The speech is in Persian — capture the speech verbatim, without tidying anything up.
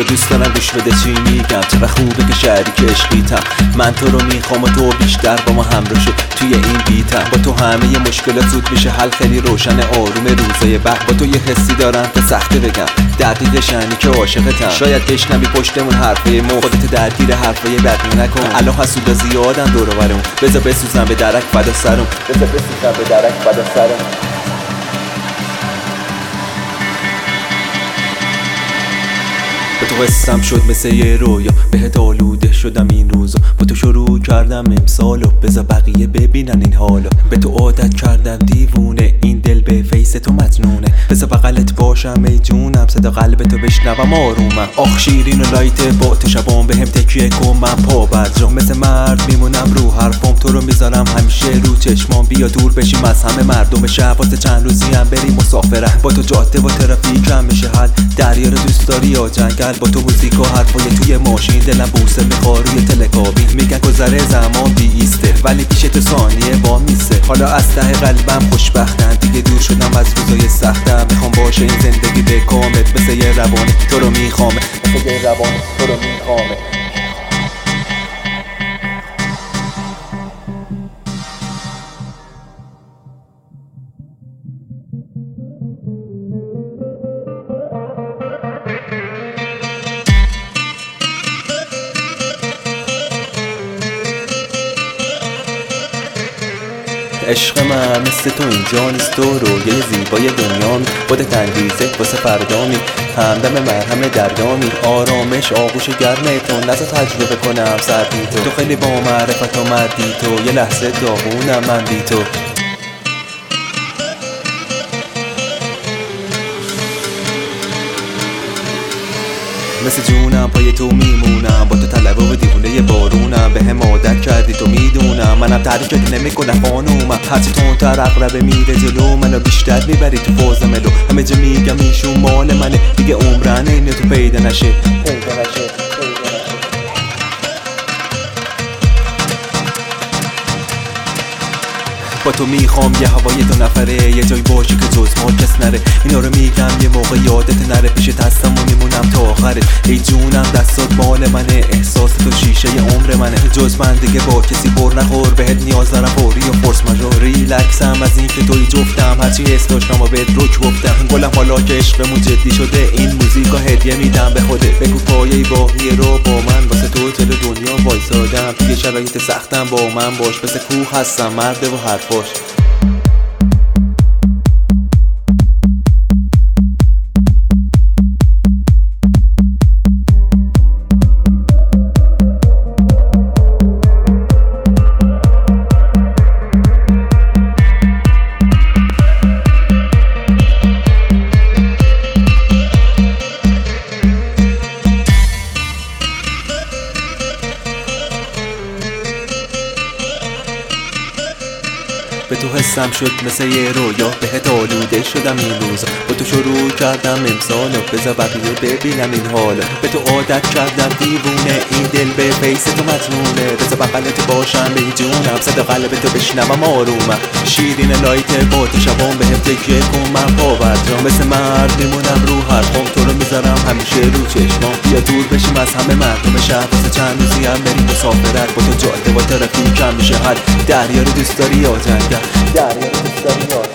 دوست دارم گوش بده چی میگم، چقدر خوبه که شریک عشقیتم. من تو رو میخوام و تو بیشتر با ما همراه شو توی این بیتم. با تو همه ی مشکلات زود میشه حل، خیلی روشن آروم روزای بعد. با تو یه حسی دارم که سخته بگم، دقیق شنی که عاشقتم. شاید بشنوی پشتمون حرفای ما، خودت درگیر حرفای بد نکن. الان حسودا زیادن دور و برم، بذار بسوزم به درک فدا سرم، بذار بسوزم به درک فدا سرم. با تو حسم شد مثل یه رویا، بهت آلوده شدم این روزا. با تو شروع کردم امسالو، بذار بقیه ببینن این حالا. به تو عادت کردم دیوونه، این دل به فیس تو مجنونه. بذار بغلت باشم ای جونم، صدا قلب تو بشنوم آرومم. آخ شیرین و لایت با تو شبام بهم تکیه کن، من پا برجام مثل مرد میمونم رو حرفام. تو رو میذارم همیشه رو چشمام، بیا دور بشیم از همه مردم شهر. واسه چند روزی هم بریم مسافره، با تو جاده و ترافیک هم میشه حل. دریا رو دوست داری یا جنگل؟ با تو موزیک و حرفای توی ماشین، دلم بوسه میخواد روی تلکابین. میگن گذره زمان بی ایسته، ولی پیش تو ثانیه با میسه. حالا از ته قلبم خوشبختم، دیگه دور شدم از روزای سختم. میخوام باشه این زندگی به کامل، مثل یه روانی تو رو میخوامه، مثل یه روانی تو رو میخوامه. عشق من مثل تو اینجا نیست، تو رویه زیبای دنیامی. خودت انگیزه واسه فردامی، همدم مرهم دردامی. آرامش آغوش گرم تو، نذار تجربه کنم سردی تو. تو خیلی با معرفت و مردی تو، یه لحظه داغونم من بی تو. مثل جونم پای تو میمونم، با تو طلبه و دیوونه بارونم. به هم عادت کردی تو میدونم، منم تحریکت نمیکنم خانومم. هرچی تندتر عقربه میره جلو، منو بیشتر میبری تو فاز ملو. همه جا میگم ایشون مال منه، دیگه عمرن اینه تو پیدا نشه، پیدا نشه. با تو میخوام یه هوای دو نفره، یه جای باشه که جز ما کس نره. اینا رو میگم یه موقع یادت نره، پیشت هستم و میمونم تا آخره. ای جونم دستات مال منه، احساس تو شیشه ی عمر منه. جز من دیگه با کسی بر نخور، بهت نیاز دارم فوری و فرس مجور. ریلکسم از این که توی جفتم، هرچی حس داشتم و بهت رک گفتم. گلم حالا که عشقمون جدی شده، این موزیکا هدیه میدم به خودت. بگو پایه باقی رو با من، واسه تو جلو دنیا وایسادم. توی شرایط سختم با من باش، مثل کوه هستم مرد و حرف باش. به تو حسم شد مثل یه رویا، بهت آلوده شدم این روزا. با تو شروع کردم امسالو، بذار بقیه ببینم این حالا. به تو عادت کردم دیوونه، این دل به فیس تو مجنونه. بذار بغلت باشم ای جونم، صدا قلب تو بشنوم آرومم. شیرین لایت با تو شبام بهم تکیه کن، من پا برجام مثل مرد میمونم رو حرفام. تو رو میذارم همیشه رو چشمام، بیا دور بشیم از همه مردم شهر. واسه چند روزی هم بریم مسافرت، با تو جاده و ترافیک هم میشه حل. دریا رو دوست داری یا جنگل؟ دریا رو دوست داری یا